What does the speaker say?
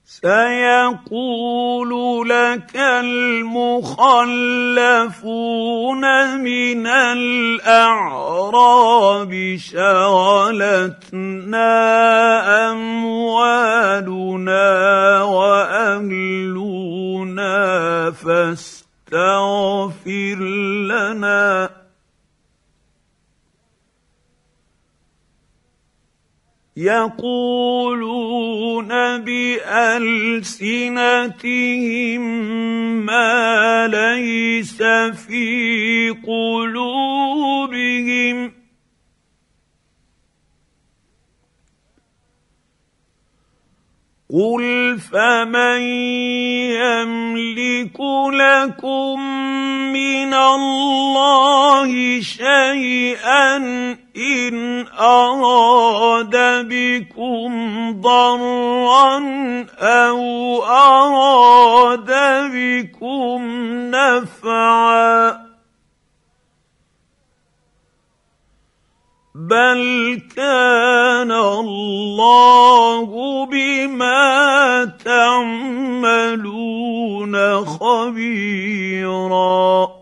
سيقول لك المخلفون من الأعراب شغلتنا أموالنا وأهلنا فاستغفر لنا يقولون بألسنتهم ما ليس في قلوبهم قل فمن يملك لكم من الله شيئا إن أراد بكم ضرا أو أراد بكم نفعا بل كان الله بما تعملون خبيرا